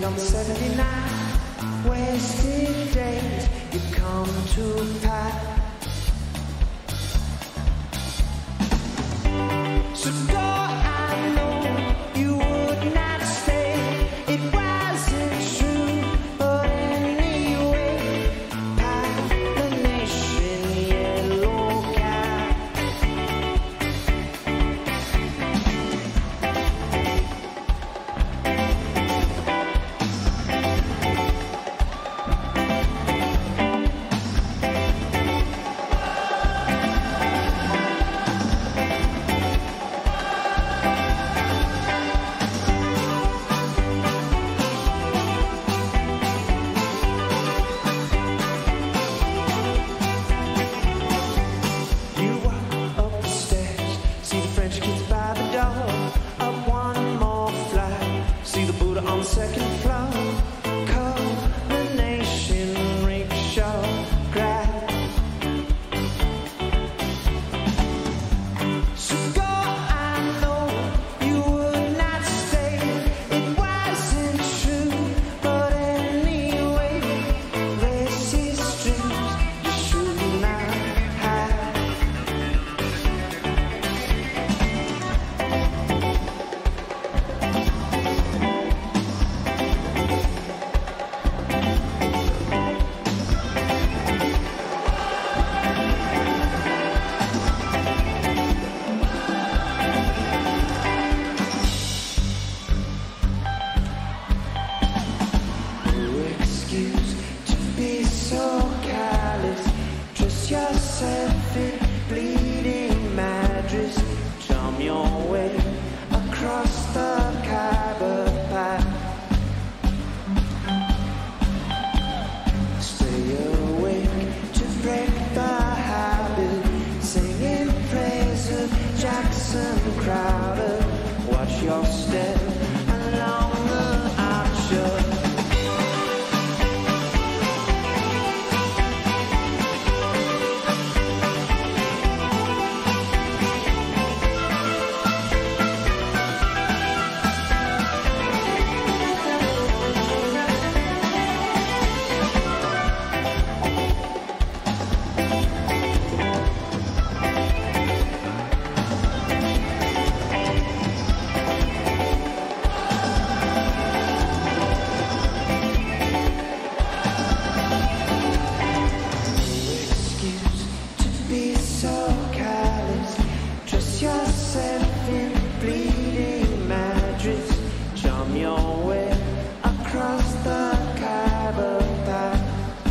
on 79, wasted days, you come to pass. So go, I know you would not stay. It wasn't true, but anyway, pollination, yellow cow. On the second floor, coronation rickshaw grab. So go, I know you would not stay. It wasn't true, but anyway, racist dreams you should not have. Yourself in bleeding mattress, jump your way across the Khyber Pass. Stay awake to break the habit, singing praise of Jackson Crowder. Watch your step along the option. Yourself in bleeding mattress, jump your way across the Khyber Pass.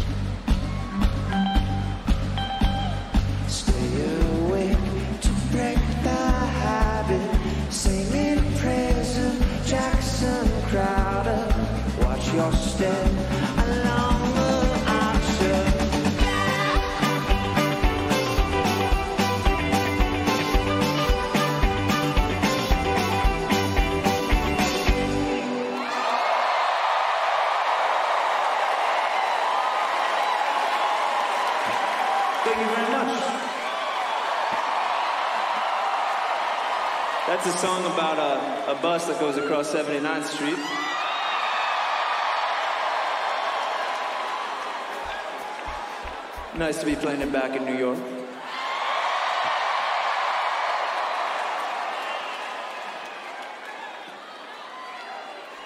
Stay awake to break the habit, singing praise of Jackson Crowder. Watch your step along the option. Thank you very much. That's a song about a bus that goes across 79th Street. Nice to be playing it back in New York.